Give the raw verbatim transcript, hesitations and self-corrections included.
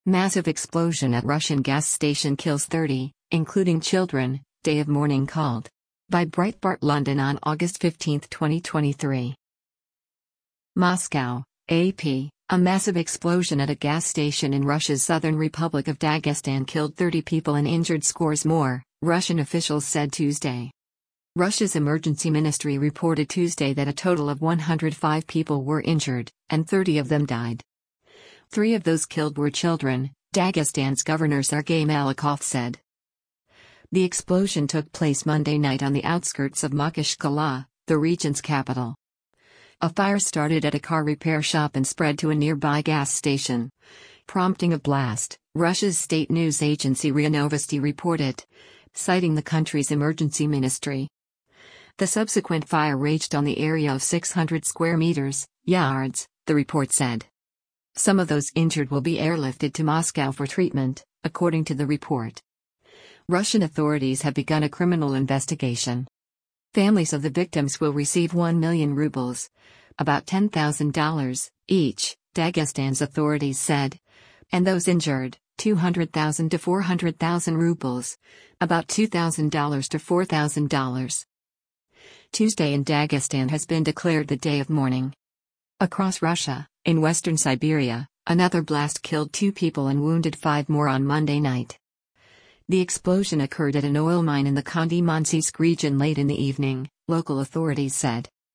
Massive explosion at Russian gas station kills thirty, including children, day of mourning called. By Breitbart London on August fifteenth, twenty twenty-three. Moscow, A P. A massive explosion at a gas station in Russia's southern Republic of Dagestan killed thirty people and injured scores more, Russian officials said Tuesday. Russia's emergency ministry reported Tuesday that a total of one hundred five people were injured, and thirty of them died. Three of those killed were children, Dagestan's governor Sergei Malikov said. The explosion took place Monday night on the outskirts of Makhachkala, the region's capital. A fire started at a car repair shop and spread to a nearby gas station, prompting a blast, Russia's state news agency R I A Novosti reported, citing the country's emergency ministry. The subsequent fire raged on the area of six hundred square meters, yards, the report said. Some of those injured will be airlifted to Moscow for treatment, according to the report. Russian authorities have begun a criminal investigation. Families of the victims will receive one million rubles, about ten thousand dollars, each, Dagestan's authorities said. And those injured, two hundred thousand to four hundred thousand rubles, about two thousand dollars to four thousand dollars. Tuesday in Dagestan has been declared the day of mourning. Across Russia, in western Siberia, another blast killed two people and wounded five more on Monday night. The explosion occurred at an oil mine in the Khanty-Mansiysk region late in the evening, local authorities said.